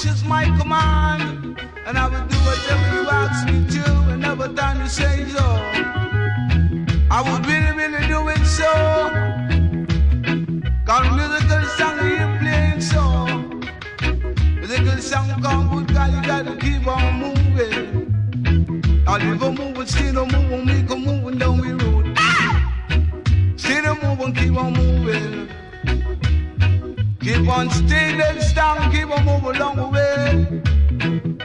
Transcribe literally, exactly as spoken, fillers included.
wish is my command, and I will do whatever you ask me to, and never time to say so. I would really, really do it so. Cause musical song you playing so. Musical song come good, cause you gotta keep on moving. I'll leave a moving, still a moving, make a moving down the road. Still a moving, keep on moving. Keep on staying strong, keep on moving along the way.